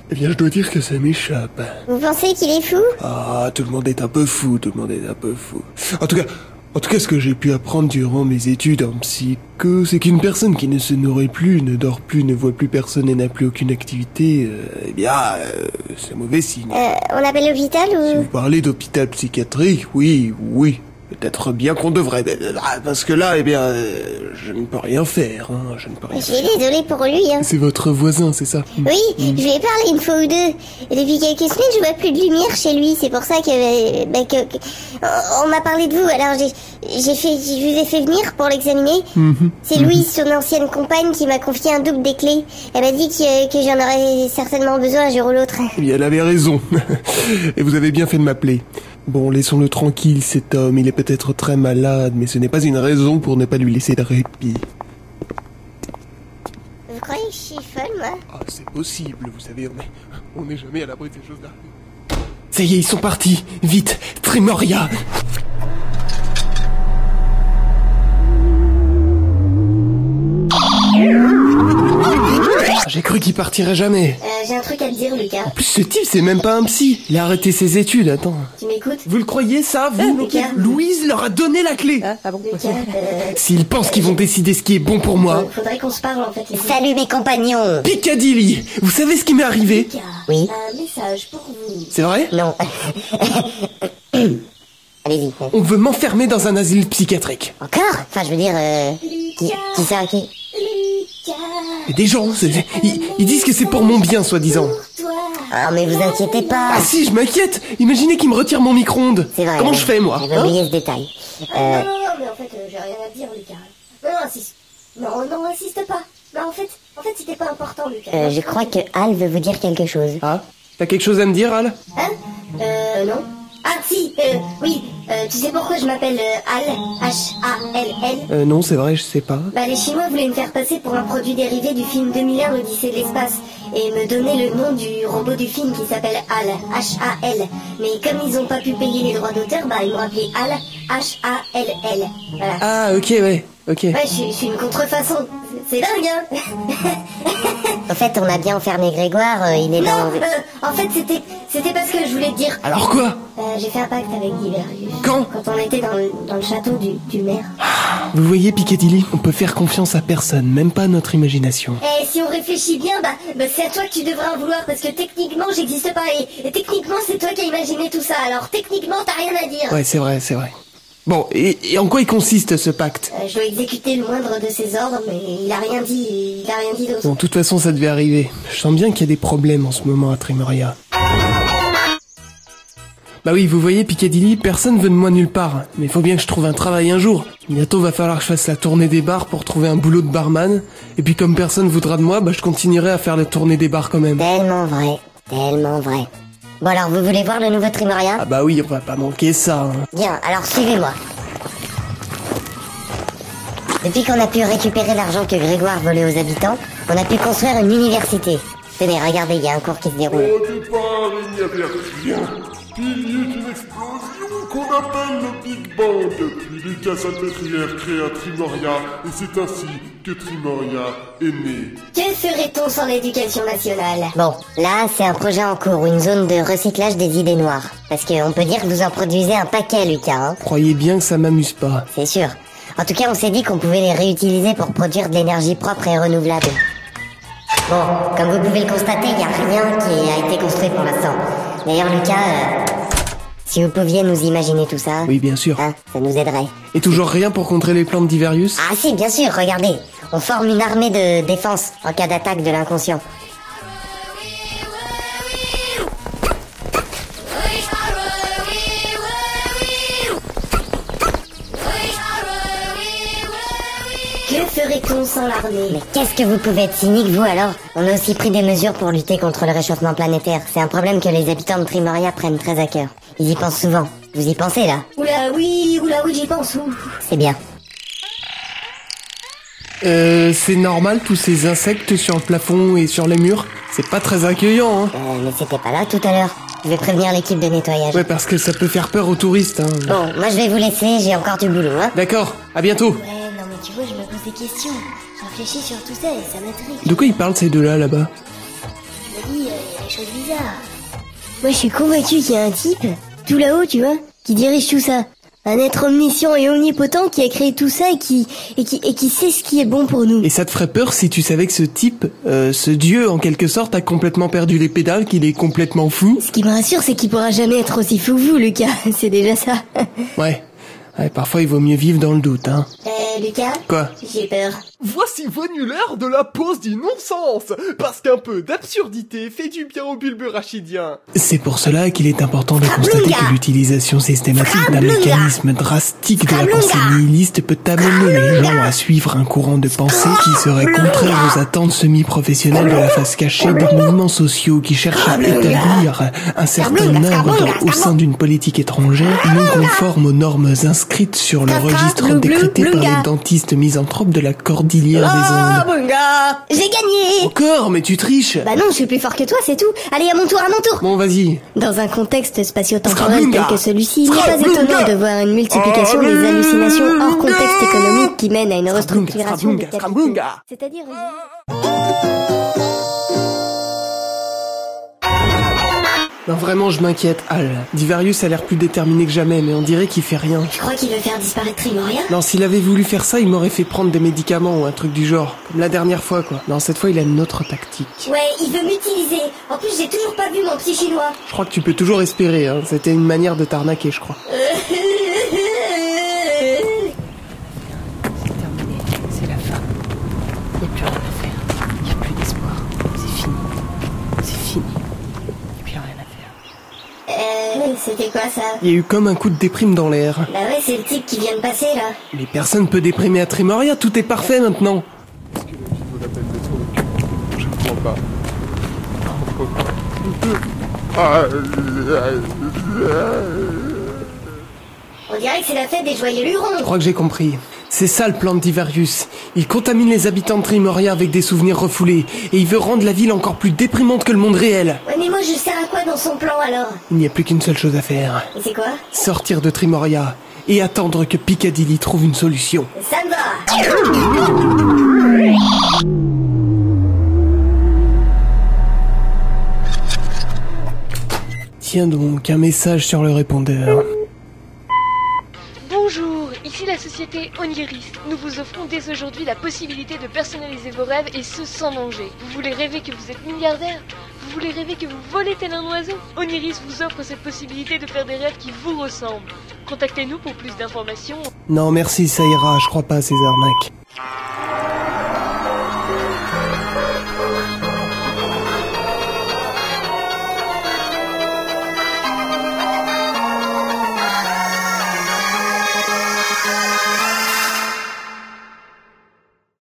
Eh bien, je dois dire que ça m'échappe. Vous pensez qu'il est fou? Ah, tout le monde est un peu fou, tout le monde est un peu fou. En tout cas, ce que j'ai pu apprendre durant mes études en psycho, c'est qu'une personne qui ne se nourrit plus, ne dort plus, ne voit plus personne et n'a plus aucune activité, c'est mauvais signe. On appelle l'hôpital ou... Si vous parlez d'hôpital psychiatrique, oui. Peut-être bien qu'on devrait, parce que là, je ne peux rien faire, hein, je ne peux rien Je faire. suis désolée pour lui, hein. C'est votre voisin, c'est ça? Oui, je lui ai parlé une fois ou deux. Et depuis quelques semaines, je vois plus de lumière chez lui. C'est pour ça que on m'a parlé de vous. Alors je vous ai fait venir pour l'examiner. C'est Louise, son ancienne compagne, qui m'a confié un double des clés. Elle m'a dit que j'en aurais certainement besoin un jour ou l'autre. Eh bien, elle avait raison. Et vous avez bien fait de m'appeler. Bon, laissons-le tranquille, cet homme. Il est peut-être très malade, mais ce n'est pas une raison pour ne pas lui laisser de répit. Vous croyez que je suis folle, moi? Ah, c'est possible, vous savez, on n'est jamais à l'abri de ces choses-là. Ça y est, ils sont partis. Vite, Trimoria. J'ai cru qu'il partirait jamais. J'ai un truc à te dire, Lucas. En plus, ce type, c'est même pas un psy. Il a arrêté ses études, attends. Tu m'écoutes? Vous le croyez, ça, vous? Lucas. Louise leur a donné la clé. Ah bon? Lucas, S'ils pensent qu'ils vont décider ce qui est bon pour moi... faudrait qu'on se parle, en fait. Salut mes compagnons. Piccadilly. Vous savez ce qui m'est arrivé? Lucas, Oui. un message pour vous. C'est vrai? Non. Allez-y. On veut m'enfermer dans un asile psychiatrique. Encore? Enfin, je veux dire, qui ça, qui? Et des gens, ils disent que c'est pour mon bien, soi-disant. Ah, mais vous inquiétez pas. Ah si, je m'inquiète. Imaginez qu'ils me retirent mon micro-ondes. C'est vrai. Comment je fais, moi? J'avais oublié ce détail. Non, mais en fait, j'ai rien à dire, Lucas. Non, insiste. Non, insiste pas. Non, en fait, c'était pas important, Lucas. Je crois que Al veut vous dire quelque chose. Ah, t'as quelque chose à me dire, Al? Non. Ah, si, oui. Tu sais pourquoi je m'appelle Al? H-A-L-L? Non, c'est vrai, je sais pas. Bah, les Chinois voulaient me faire passer pour un produit dérivé du film 2001, l'Odyssée de l'espace, et me donner le nom du robot du film qui s'appelle Al, H-A-L. Mais comme ils ont pas pu payer les droits d'auteur, bah, ils m'ont appelé Al, H-A-L-L. Voilà. Ah, ok, ouais, ok. Ouais, je suis une contrefaçon. C'est dingue, hein? En fait, on a bien enfermé Grégoire, il est Non, dans... en fait, c'était parce que je voulais te dire. Alors quoi? J'ai fait un pacte avec Diverius. Quand? Quand on était dans le château du maire. Vous voyez, Piccadilly, on peut faire confiance à personne, même pas à notre imagination. Et si on réfléchit bien, bah c'est à toi que tu devrais en vouloir, parce que techniquement, j'existe pas, et techniquement, c'est toi qui as imaginé tout ça, alors techniquement, t'as rien à dire. Ouais, c'est vrai, c'est vrai. Bon, et en quoi il consiste, ce pacte? Je dois exécuter le moindre de ses ordres, mais il a rien dit d'autre. Bon, de toute façon, ça devait arriver. Je sens bien qu'il y a des problèmes en ce moment à Trimoria. Bah oui, vous voyez, Piccadilly, personne veut de moi nulle part. Mais il faut bien que je trouve un travail un jour. Bientôt, va falloir que je fasse la tournée des bars pour trouver un boulot de barman. Et puis, comme personne voudra de moi, bah je continuerai à faire la tournée des bars quand même. Tellement vrai, tellement vrai. Bon alors, vous voulez voir le nouveau Trimoria? Ah bah oui, on va pas manquer ça, hein. Bien, alors suivez-moi. Depuis qu'on a pu récupérer l'argent que Grégoire volait aux habitants, on a pu construire une université. Tenez, regardez, il y a un cours qui se déroule. Au départ, il n'y avait rien. Puis il y eut une explosion qu'on appelle le Big Bang. Puis Lucas Salpêtrière créa Trimoria, et c'est ainsi que Trimoria est né. Que ferait-on sans l'éducation nationale? Bon, là, c'est un projet en cours, une zone de recyclage des idées noires. Parce qu'on peut dire que vous en produisez un paquet, Lucas, hein. Croyez bien que ça m'amuse pas. C'est sûr. En tout cas, on s'est dit qu'on pouvait les réutiliser pour produire de l'énergie propre et renouvelable. Bon, comme vous pouvez le constater, il n'y a rien qui a été construit pour l'instant. D'ailleurs, Lucas, si vous pouviez nous imaginer tout ça... Oui, bien sûr. Hein, ça nous aiderait. Et toujours rien pour contrer les plans de Diverius? Ah si, bien sûr, regardez. On forme une armée de défense en cas d'attaque de l'inconscient. Que ferait-on sans l'armée? Mais qu'est-ce que vous pouvez être cynique, vous, alors? On a aussi pris des mesures pour lutter contre le réchauffement planétaire. C'est un problème que les habitants de Trimoria prennent très à cœur. Ils y pensent souvent. Vous y pensez, là? Oula oui, j'y pense. C'est bien. C'est normal, tous ces insectes sur le plafond et sur les murs? C'est pas très accueillant, hein? Mais c'était pas là tout à l'heure. Je vais prévenir l'équipe de nettoyage. Ouais, parce que ça peut faire peur aux touristes, hein. Bon, moi je vais vous laisser, j'ai encore du boulot, hein. D'accord, à bientôt. Ouais, non mais tu vois, je me pose des questions. Je réfléchis sur tout ça et ça m'intrigue. De quoi ils parlent, ces deux-là, là-bas? Je me dis, il y a des choses bizarre. Moi, je suis convaincu qu'il y a un type, tout là-haut, tu vois, qui dirige tout ça. Un être omniscient et omnipotent qui a créé tout ça et qui sait ce qui est bon pour nous. Et ça te ferait peur si tu savais que ce type, ce dieu en quelque sorte, a complètement perdu les pédales, qu'il est complètement fou? Ce qui me rassure, c'est qu'il pourra jamais être aussi fou que vous, Lucas. C'est déjà ça. Ouais, parfois il vaut mieux vivre dans le doute, hein. Lucas? Quoi? J'ai peur. Voici venu l'heure de la pause du non-sens, parce qu'un peu d'absurdité fait du bien au bulbe rachidien. C'est pour cela qu'il est important de constater que l'utilisation systématique d'un mécanisme drastique de la pensée nihiliste peut amener les gens à suivre un courant de pensée qui serait contraire aux attentes semi-professionnelles de la face cachée des mouvements sociaux qui cherchent à établir un certain ordre au sein d'une politique étrangère non conforme aux normes inscrites sur le registre décrété par les dentistes misanthropes de la cordillère des Andes. Bunga! J'ai gagné! Encore, mais tu triches! Bah non, je suis plus fort que toi, c'est tout. Allez, à mon tour. Bon, vas-y. Dans un contexte spatio-temporel tel que celui-ci, il n'est pas étonnant de voir une multiplication des hallucinations hors contexte économique qui mène à une restructuration des capitaux. C'est-à-dire... Non, vraiment, je m'inquiète, Al. Divarius a l'air plus déterminé que jamais, mais on dirait qu'il fait rien. Je crois qu'il veut faire disparaître Trimoria. Non, s'il avait voulu faire ça, il m'aurait fait prendre des médicaments ou un truc du genre. Comme la dernière fois, quoi. Non, cette fois, il a une autre tactique. Ouais, il veut m'utiliser. En plus, j'ai toujours pas vu mon psy chinois. Je crois que tu peux toujours espérer, hein. C'était une manière de t'arnaquer, je crois. C'est terminé, c'est la fin. Il n'y a plus rien à faire. Il n'y a plus d'espoir. C'est fini. C'est fini. Il n'y a plus rien à faire. C'était quoi ça? Il y a eu comme un coup de déprime dans l'air. Bah ouais, c'est le type qui vient de passer là. Mais personne peut déprimer à Trimoria, tout est parfait maintenant. Est-ce que le film vaut la peine d'être vécu? Je ne crois pas. On dirait que c'est la fête des joyeux lurons. Je crois que j'ai compris. C'est ça le plan de Divarius. Il contamine les habitants de Trimoria avec des souvenirs refoulés, et il veut rendre la ville encore plus déprimante que le monde réel. Ouais, mais moi je sers à quoi dans son plan alors? Il n'y a plus qu'une seule chose à faire. Et c'est quoi? Sortir de Trimoria, et attendre que Piccadilly trouve une solution. Ça me va. Tiens donc, un message sur le répondeur. Bonjour, ici la société Oniris. Nous vous offrons dès aujourd'hui la possibilité de personnaliser vos rêves et ce sans danger. Vous voulez rêver que vous êtes milliardaire? Vous voulez rêver que vous volez tel un oiseau? Oniris vous offre cette possibilité de faire des rêves qui vous ressemblent. Contactez-nous pour plus d'informations. Non merci, ça ira, je crois pas à ces arnaques.